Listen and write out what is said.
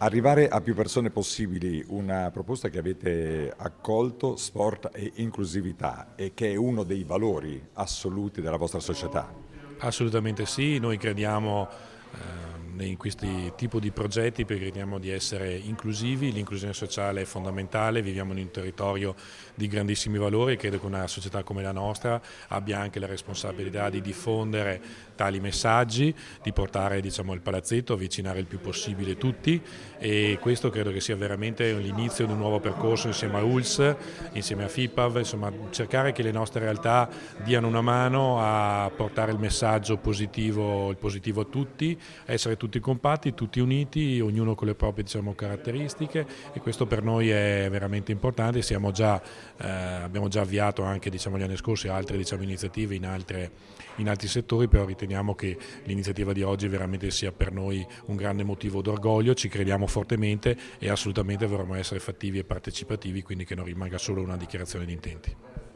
Arrivare a più persone possibili, una proposta che avete accolto, sport e inclusività, e che è uno dei valori assoluti della vostra società. Assolutamente sì, noi crediamo in questi tipi di progetti perché crediamo di essere inclusivi, l'inclusione sociale è fondamentale, viviamo in un territorio di grandissimi valori e credo che una società come la nostra abbia anche la responsabilità di diffondere tali messaggi, di portare diciamo, il palazzetto, avvicinare il più possibile tutti e questo credo che sia veramente l'inizio di un nuovo percorso insieme a ULS, insieme a FIPAV, insomma cercare che le nostre realtà diano una mano a portare il messaggio positivo, il positivo a tutti, essere tutti compatti, tutti uniti, ognuno con le proprie diciamo, caratteristiche e questo per noi è veramente importante. Abbiamo già avviato anche diciamo, gli anni scorsi altre diciamo, iniziative in altri settori, però riteniamo che l'iniziativa di oggi veramente sia per noi un grande motivo d'orgoglio, ci crediamo fortemente e assolutamente vorremmo essere fattivi e partecipativi, quindi che non rimanga solo una dichiarazione di intenti.